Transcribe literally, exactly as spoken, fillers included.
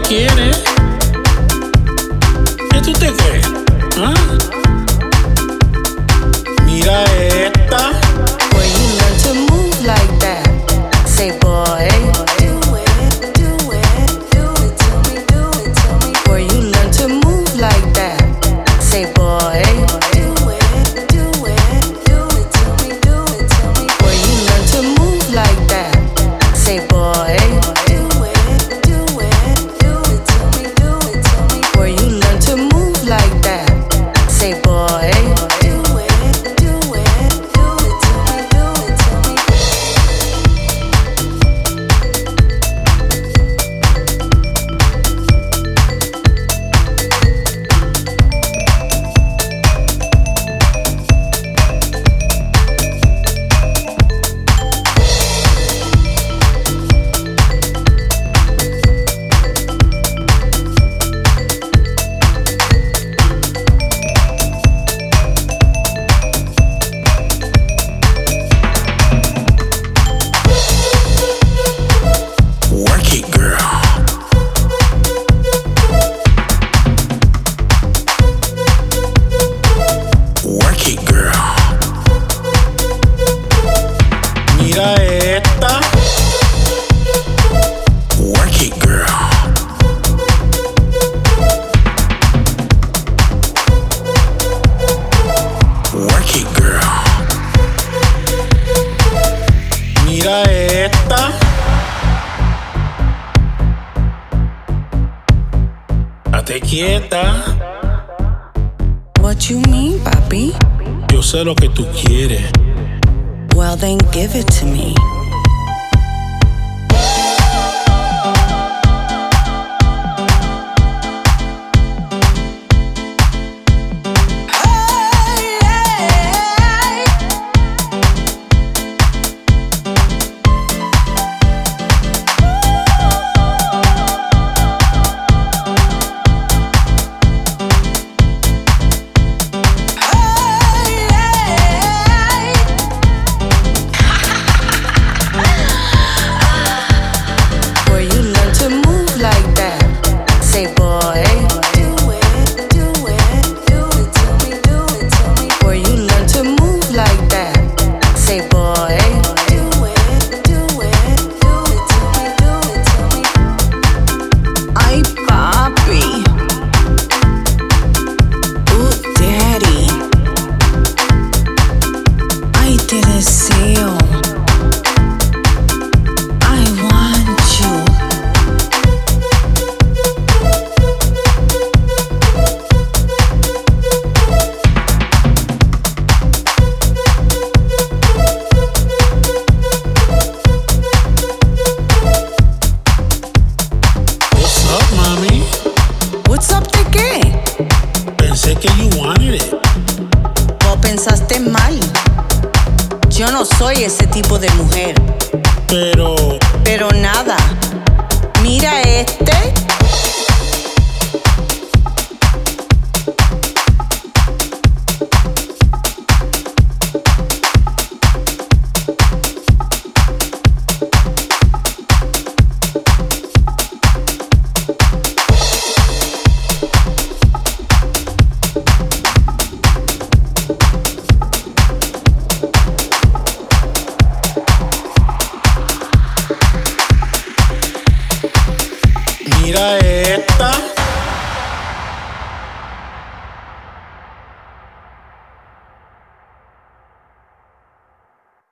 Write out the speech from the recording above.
quieres. ¿Qué tú te crees? ¿Ah? Mira esta. Where you learn to move like that. Say boy, do it, do it, do it to me, do it to me. Where you learn to move like that. Say boy, do it, do it, do it to me, do it to me. Where you learn to move like that. Say boy, do it, do it, do it to me, do it to me. Where you learn to move like that. Say boy, do it, do it, do it to me, do it to me. Work it, girl. Work it, girl. Mira esta. Work it, girl. Work it, girl. Mira esta. Date quieta. What you mean, papi? Yo sé lo que tú quieres. Well, then give it to me. Where you learn to move like that. Say boy, do it, do it, do it to me, do it to me. Where you learn to move like that. Say boy, do it, do it, do it to me, do it to me. Ay, papi. Ooh, daddy. Ay, te deseo. I want you. What's up, mami? What's up de qué? Pensé que you wanted it. Vos pensaste mal. Yo no soy ese tipo de mujer. Pero Pero nada. Mira este.